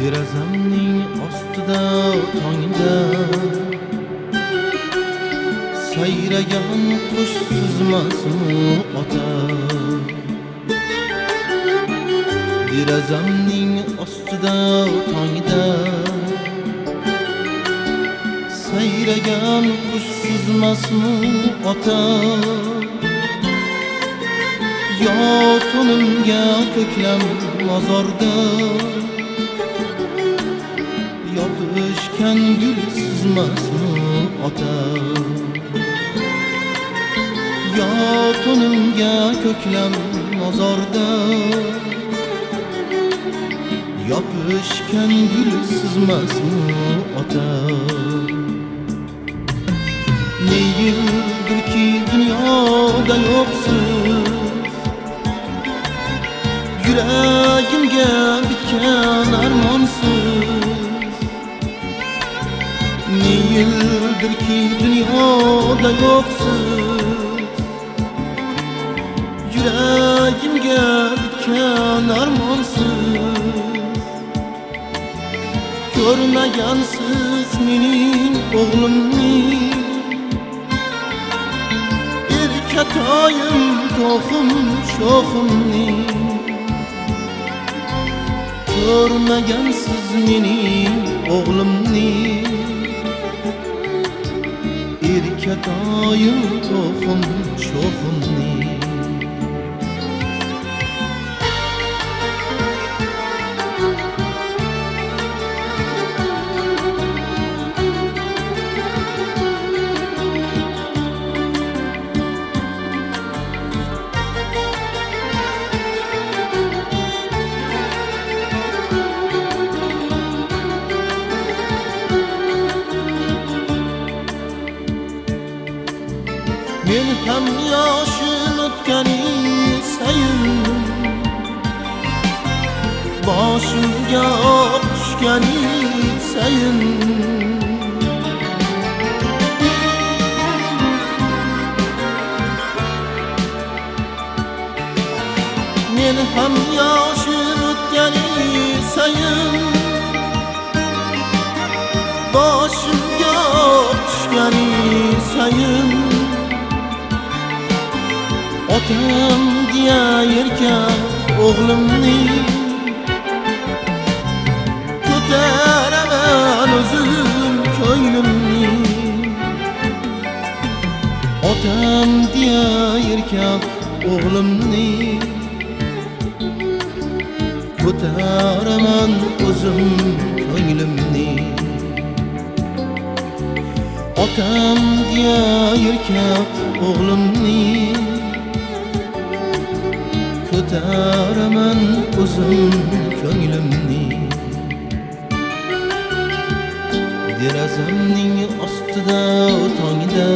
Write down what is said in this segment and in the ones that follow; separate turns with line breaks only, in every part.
Derazamning ostida tongda sayragan qush suzmasmi ota. Derazamning ostida tongda sayragan qush suzmasmi ota. Yotunimga ko'klam mozorda yopishgan gul suzmasmi ota. Yotunimga ko'klam mozorda yopishgan gul suzmasmi ota. Ne yildirki dunyoda yo'qsiz, yuragimga bitgan armonsiz. Ne yildirki dunyoda yo'qsiz, yuragimga bitgan armonsiz. Ko'rmagansiz mening o'g'limni, erkatoyim to'xim sho'ximni. Ko'rmagansiz mening o'g'limni, erkatoyim to'xim sho'ximni. Men ham yoshim o'tgani sayin boshimga oq tushgani sayin men ham yoshim o'tgani sayin boshimga oq tushgani sayin otam diye yerken oğlumni ko'taraman o'zim ko'nglimni. Otam diye yerken oğlumni ko'taraman o'zim ko'nglimni. Otam diye yerken oğlumni ko'taraman o'zim ko'nglimni. Derazamning ostida tongda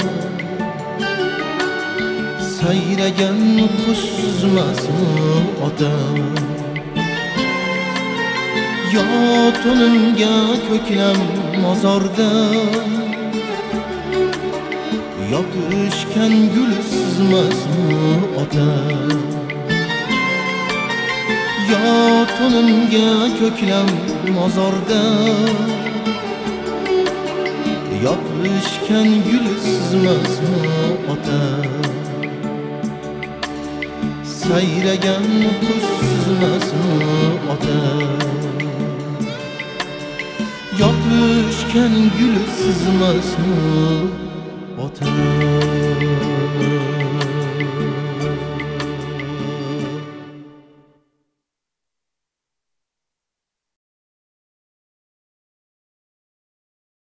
sayragan qush suzmasmi ota. Yotunimga ko'klam mozorda yopishgan gul suzmasmi ota. Yotunimga ko'klam mozorda yopishgan gul suzmasmi ota. Sayragan qush suzmasmi ota. Yopishgan gul suzmasmi